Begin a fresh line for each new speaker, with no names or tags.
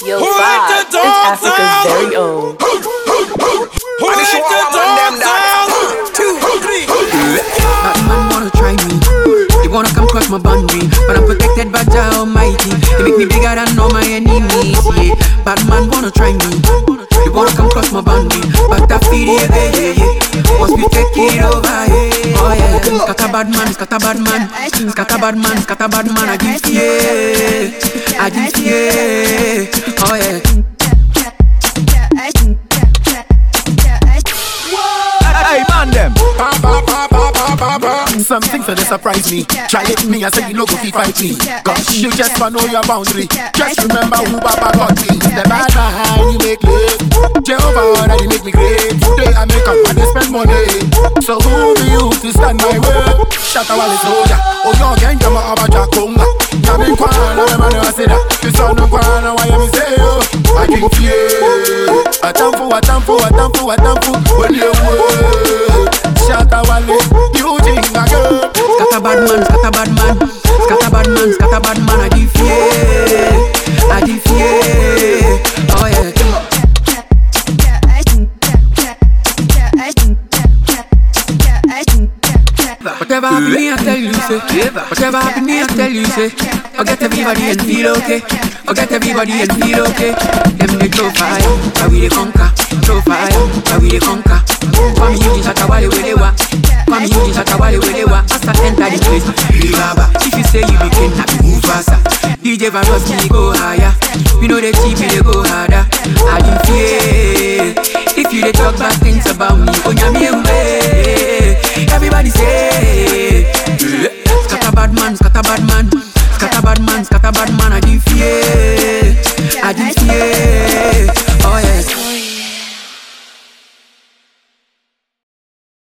Yo, Bob, it's Africa's very own.
Batman wanna try me. They wanna come cross my boundary, but I'm protected by Jah Almighty. They make me bigger than all my enemies. Yeah, Batman wanna try me. They wanna come cross my boundary, but I feel yeah. Once we take it over, yeah. Oh yeah, scatter bad man, scatter bad man, scatter bad man, scatter bad man. I give yeah. Oh yeah.
Hey man them something for to surprise me. Try it me, I say you no go fit fight me. Cause you just wanna know your boundary. Just remember who Baba got me. The bad behind you make late. Jehovah already make me great. Today I make up and they spend money. So who be you to stand my way? Shatta wale soja. Oh yo gang jama abaja konga. Yamin kwana we manu asida. You son no kwana why me say yo. I drink fear. Atamfu. When you work. Shatta wale. You drink a girl.
Scatter bad man, scatter bad man, scatter bad man, scatter bad man. I give yeah. Oh yeah. Whatever happen me, I tell you, say. Whatever happen me, I tell you, say. Forget everybody and feel okay. Forget everybody and feel okay. Them they throw fire, but we they conquer. Throw fire, but we they conquer. Come you just at a wale where they wa. Come you just at a wale where they wa. As I enter the place, Baba. If you say you be king, I be move faster. DJ Varos, we go higher. We know they cheap, they go harder. I do fear. If you they talk bad things about me, oh yeah, me. Everybody say, scatter bad man, scatter bad man, scatter bad man, scatter bad man. I give fear.